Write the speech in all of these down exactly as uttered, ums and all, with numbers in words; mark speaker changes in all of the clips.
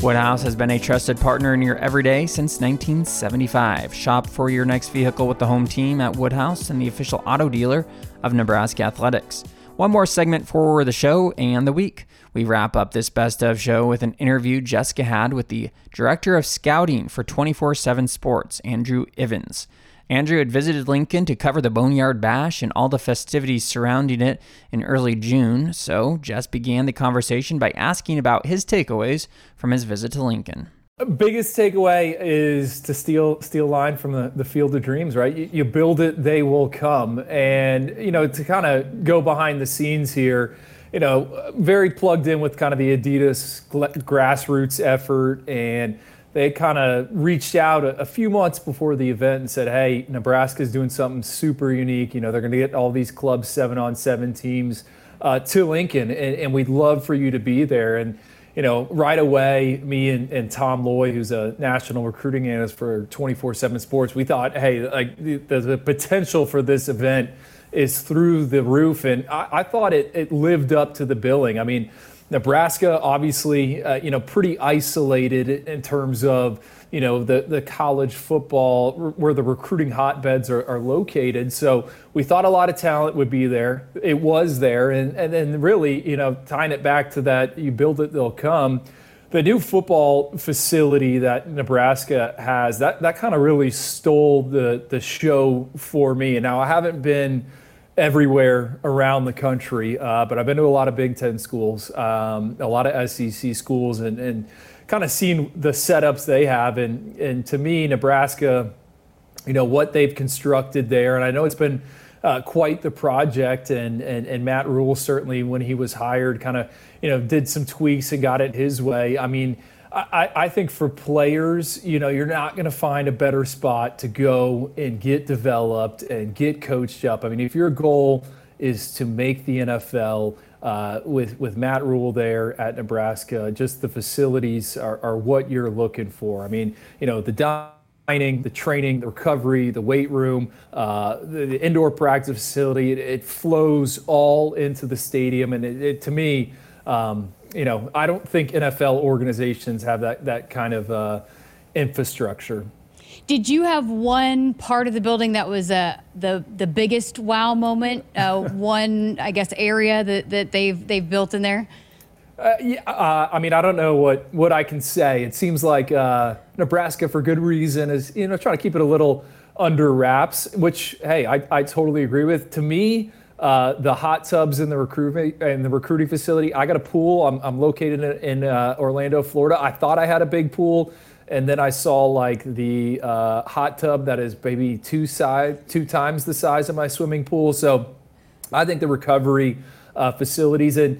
Speaker 1: Woodhouse has been a trusted partner in your everyday since nineteen seventy-five. Shop for your next vehicle with the home team at Woodhouse and the official auto dealer of Nebraska Athletics. One more segment for the show and the week. We wrap up this best of show with an interview Jessica had with the director of scouting for twenty-four seven Sports, Andrew Ivins. Andrew had visited Lincoln to cover the Boneyard Bash and all the festivities surrounding it in early June, so Jess began the conversation by asking about his takeaways from his visit to Lincoln.
Speaker 2: Biggest takeaway is to steal steal line from the, the Field of Dreams, right? You, you build it, they will come. And, you know, to kind of go behind the scenes here, you know, very plugged in with kind of the Adidas grassroots effort, and they kind of reached out a, a few months before the event and said, hey, Nebraska's doing something super unique. You know, they're going to get all these club seven on seven teams uh, to Lincoln, and, and we'd love for you to be there. And, you know, right away, me and, and Tom Loy, who's a national recruiting analyst for twenty-four seven Sports, we thought, hey, like the, the potential for this event is through the roof. And I, I thought it, it lived up to the billing. I mean, Nebraska, obviously, uh, you know, pretty isolated in terms of, you know, the, the college football where the recruiting hotbeds are, are located. So we thought a lot of talent would be there. It was there. And, and then really, you know, tying it back to that, you build it, they'll come. The new football facility that Nebraska has, that, that kind of really stole the, the show for me. And now I haven't been everywhere around the country, uh, but I've been to a lot of Big Ten schools, um, a lot of S E C schools, and, and kind of seen the setups they have. And, and to me, Nebraska, you know, what they've constructed there, and I know it's been uh, quite the project, and, and, and Matt Rule certainly, when he was hired, kind of, you know, did some tweaks and got it his way. I mean, I, I think for players, you know, you're not going to find a better spot to go and get developed and get coached up. I mean, if your goal is to make the N F L uh, with, with Matt Rule there at Nebraska, just the facilities are, are what you're looking for. I mean, you know, the dining, the training, the recovery, the weight room, uh, the, the indoor practice facility, it, it flows all into the stadium. And it, it to me, um, you know, I don't think N F L organizations have that, that kind of uh, infrastructure.
Speaker 3: Did you have one part of the building that was uh, the the biggest wow moment? Uh, one, I guess, area that, that they've they've built in there?
Speaker 2: Uh, yeah, uh, I mean, I don't know what, what I can say. It seems like uh, Nebraska, for good reason, is, you know, trying to keep it a little under wraps, which, hey, I, I totally agree with. To me, Uh, the hot tubs in the recruiting in the recruiting facility. I got a pool. I'm, I'm located in, in uh, Orlando, Florida. I thought I had a big pool, and then I saw like the uh, hot tub that is maybe two size, two times the size of my swimming pool. So I think the recovery uh, facilities and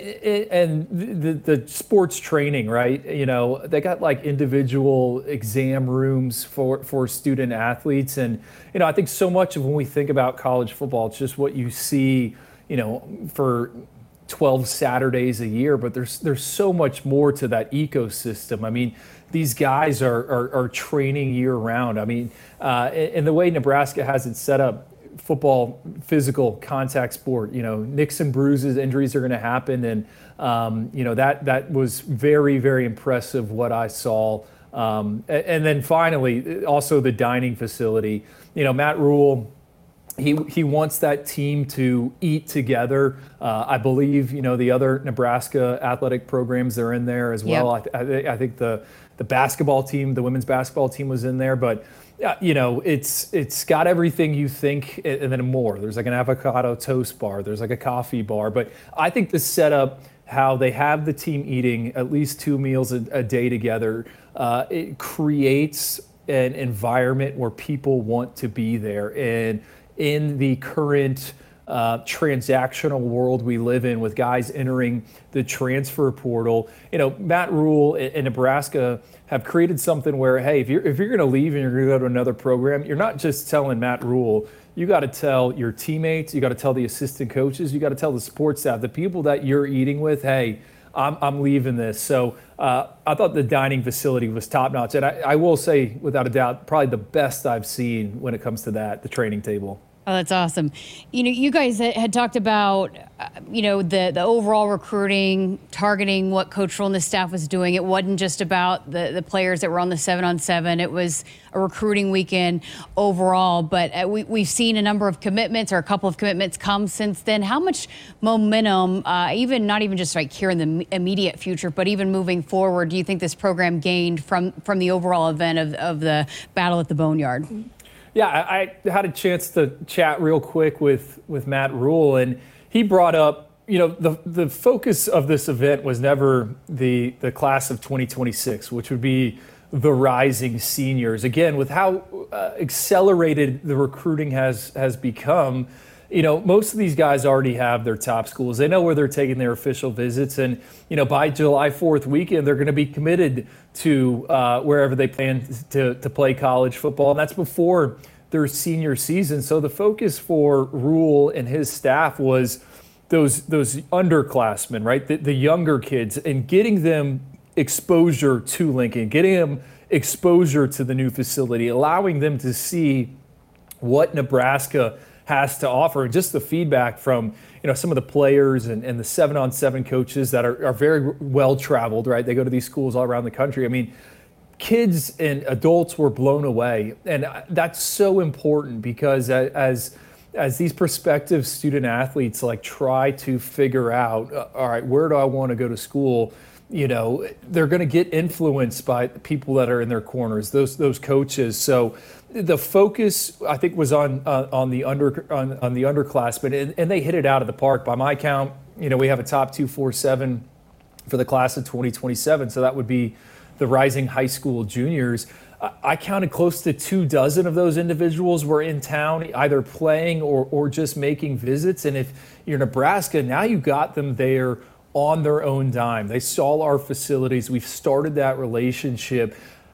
Speaker 2: and the, the sports training, right? You know, they got like individual exam rooms for, for student athletes. And, you know, I think so much of when we think about college football, it's just what you see, you know, for twelve Saturdays a year, but there's there's so much more to that ecosystem. I mean, these guys are, are, are training year round. I mean, uh, and the way Nebraska has it set up, football, physical contact sport, you know, nicks and bruises, injuries are going to happen. And, um, you know, that, that was very, very impressive what I saw. Um, and, and then finally, also the dining facility, you know, Matt Rule, he, he wants that team to eat together. Uh, I believe, you know, the other Nebraska athletic programs are in there as well. Yep. I, I, I think the, the basketball team, the women's basketball team was in there, but Uh, you know, it's it's got everything you think and then more. There's like an avocado toast bar. There's like a coffee bar. But I think the setup, how they have the team eating at least two meals a, a day together, uh, it creates an environment where people want to be there. And in the current uh, transactional world we live in, with guys entering the transfer portal, you know, Matt Rule in, in Nebraska have created something where, hey, if you're if you're going to leave and you're going to go to another program, you're not just telling Matt Rule. You got to tell your teammates, you got to tell the assistant coaches, you got to tell the sports staff, the people that you're eating with, hey, I'm I'm leaving this. So uh, I thought the dining facility was top notch, and I, I will say, without a doubt, probably the best I've seen when it comes to that, the training table.
Speaker 3: Oh, that's awesome. You know, you guys had talked about, uh, you know, the, the overall recruiting, targeting what Coach Rhule and the staff was doing. It wasn't just about the, the players that were on the seven on seven. It was a recruiting weekend overall. But uh, we, we've seen a number of commitments or a couple of commitments come since then. How much momentum, uh, even not even just like here in the immediate future, but even moving forward, do you think this program gained from, from the overall event of, of the Battle at the Boneyard?
Speaker 2: Yeah, I, I had a chance to chat real quick with, with Matt Rhule, and he brought up, you know, the the focus of this event was never the the class of twenty twenty-six, which would be the rising seniors. Again, with how uh, accelerated the recruiting has has become, you know, most of these guys already have their top schools. They know where they're taking their official visits, and you know, by July fourth weekend, they're going to be committed to uh, wherever they plan to to play college football, and that's before their senior season. So the focus for Rhule and his staff was those those underclassmen, right? The, the younger kids, and getting them exposure to Lincoln, getting them exposure to the new facility, allowing them to see what Nebraska has to offer. And just the feedback from, you know, some of the players and, and the seven on seven coaches that are, are very well traveled, right? They go to these schools all around the country. I mean, kids and adults were blown away. And that's so important because as as these prospective student athletes like try to figure out, uh, all right, where do I want to go to school? You know, they're going to get influenced by people that are in their corners, those those coaches. So the focus, I think, was on uh, on the under on, on the underclassmen, and, and they hit it out of the park. By my count, you know, we have a top two four seven for the class of twenty twenty-seven. So that would be the rising high school juniors. I counted close to two dozen of those individuals were in town, either playing or, or just making visits. And if you're Nebraska, now you got them there on their own dime. They saw our facilities. We've started that relationship.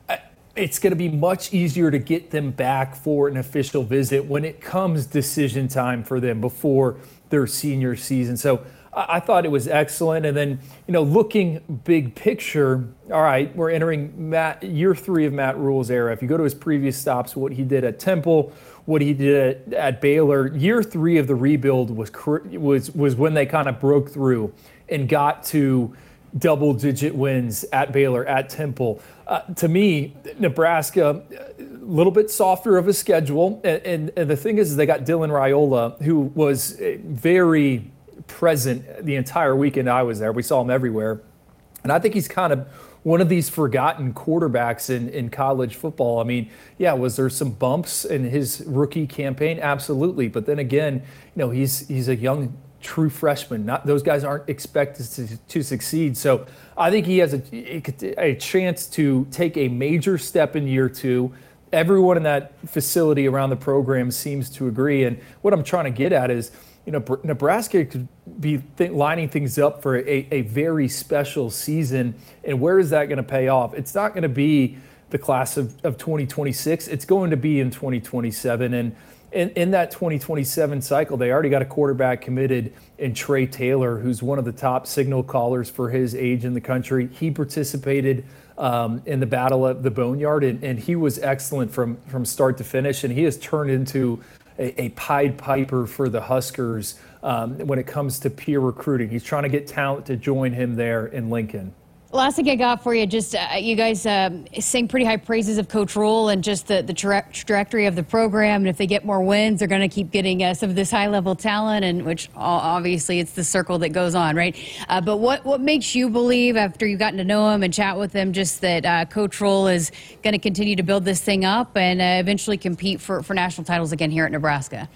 Speaker 2: It's going to be much easier to get them back for an official visit when it comes decision time for them before their senior season. So I thought it was excellent. And then, you know, looking big picture, all right, we're entering Matt, year three of Matt Rhule's era. If you go to his previous stops, what he did at Temple, what he did at, at Baylor, year three of the rebuild was was was when they kind of broke through and got to double-digit wins at Baylor, at Temple. Uh, to me, Nebraska, a little bit softer of a schedule. And, and, and the thing is, is, they got Dylan Raiola, who was very present the entire weekend I was there. We saw him everywhere. And I think he's kind of one of these forgotten quarterbacks in, in college football. I mean, yeah, was there some bumps in his rookie campaign? Absolutely. But then again, you know, he's he's a young, true freshman. Not those guys aren't expected to, to succeed. So I think he has a, a chance to take a major step in year two. Everyone in that facility around the program seems to agree. And what I'm trying to get at is, you know, Nebraska could be th- lining things up for a, a very special season. And where is that going to pay off? It's not going to be the class of, of twenty twenty-six. It's going to be in twenty twenty-seven. And in, in that twenty twenty-seven cycle, they already got a quarterback committed in Trey Taylor, who's one of the top signal callers for his age in the country. He participated um, in the Battle at the Boneyard, and, and he was excellent from, from start to finish. And he has turned into A, a Pied Piper for the Huskers um, when it comes to peer recruiting. He's trying to get talent to join him there in Lincoln.
Speaker 3: Last thing I got for you, just uh, you guys um, sing pretty high praises of Coach Rhule and just the, the tra- trajectory of the program. And if they get more wins, they're going to keep getting uh, some of this high-level talent, and which obviously it's the circle that goes on, right? Uh, but what, what makes you believe, after you've gotten to know him and chat with him, just that uh, Coach Rhule is going to continue to build this thing up and uh, eventually compete for, for national titles again here at Nebraska?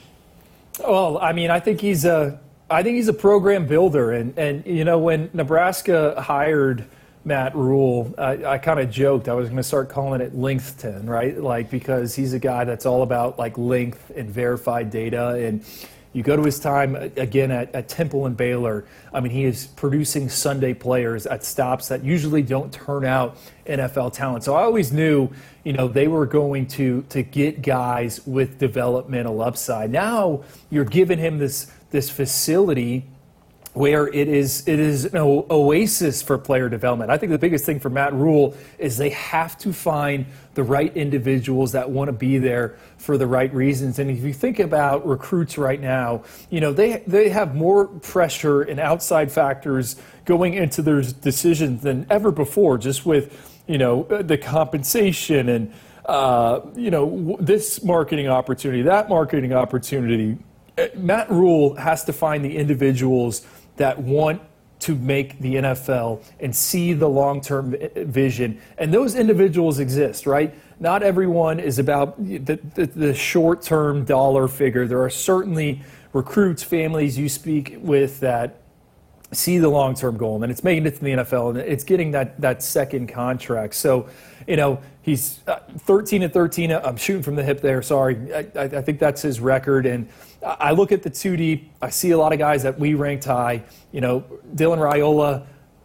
Speaker 2: Well, I mean, I think he's a, I think he's a program builder. And, and you know, when Nebraska hired Matt Rhule, I, I kind of joked I was going to start calling it Lengthton, right? Like, because he's a guy that's all about like length and verified data. And you go to his time again at, at Temple and Baylor. I mean, he is producing Sunday players at stops that usually don't turn out N F L talent. So I always knew, you know, they were going to to get guys with developmental upside. Now you're giving him this this facility where it is it is an oasis for player development. I think the biggest thing for Matt Rhule is they have to find the right individuals that want to be there for the right reasons. And if you think about recruits right now, you know, they they have more pressure and outside factors going into their decisions than ever before, just with, you know, the compensation and, uh, you know, this marketing opportunity, that marketing opportunity. Matt Rhule has to find the individuals that want to make the N F L and see the long-term vision. And those individuals exist, right? Not everyone is about the, the, the short-term dollar figure. There are certainly recruits, families you speak with that see the long-term goal, and it's making it to the N F L, and it's getting that, that second contract. So, you know, he's thirteen and thirteen. I'm shooting from the hip there. Sorry. I, I think that's his record. And I look at the two deep. I see a lot of guys that we ranked high. You know, Dylan Raiola,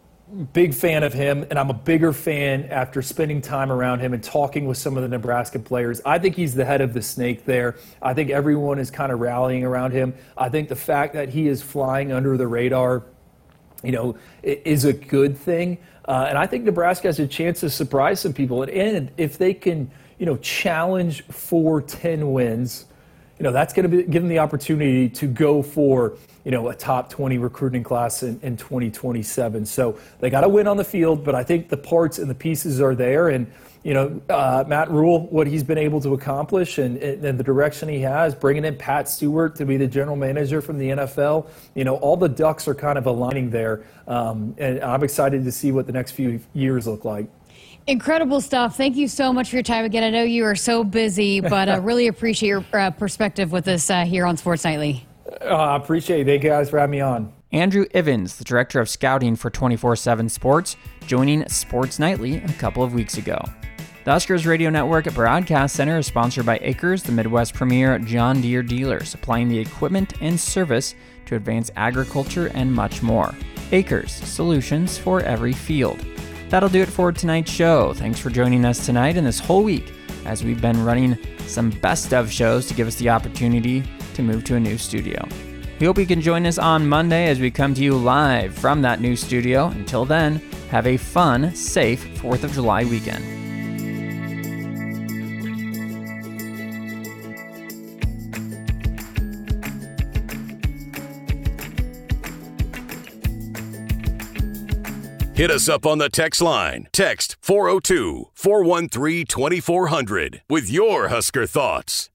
Speaker 2: big fan of him, and I'm a bigger fan after spending time around him and talking with some of the Nebraska players. I think he's the head of the snake there. I think everyone is kind of rallying around him. I think the fact that he is flying under the radar, you know, is a good thing. Uh, and I think Nebraska has a chance to surprise some people. And, and if they can, you know, challenge for ten wins, you know, that's going to give them the opportunity to go for, you know, a top twenty recruiting class in, in twenty twenty-seven. So they got to win on the field, but I think the parts and the pieces are there. And, you know, uh, Matt Rhule, what he's been able to accomplish and, and the direction he has, bringing in Pat Stewart to be the general manager from the N F L, you know, all the ducks are kind of aligning there. Um, and I'm excited to see what the next few years look like.
Speaker 3: Incredible stuff. Thank you so much for your time again. I know you are so busy, but I uh, really appreciate your uh, perspective with us uh, here on Sports Nightly.
Speaker 2: I uh, appreciate it. Thank you guys for having me on.
Speaker 1: Andrew Ivins, the director of scouting for twenty-four seven Sports, joining Sports Nightly a couple of weeks ago. The Huskers Radio Network Broadcast Center is sponsored by Acres, the Midwest premier John Deere dealer, supplying the equipment and service to advance agriculture and much more. Acres, solutions for every field. That'll do it for tonight's show. Thanks for joining us tonight and this whole week as we've been running some best of shows to give us the opportunity to move to a new studio. We hope you can join us on Monday as we come to you live from that new studio. Until then, have a fun, safe fourth of July weekend.
Speaker 4: Hit us up on the text line. Text four oh two, four one three, two four zero zero with your Husker thoughts.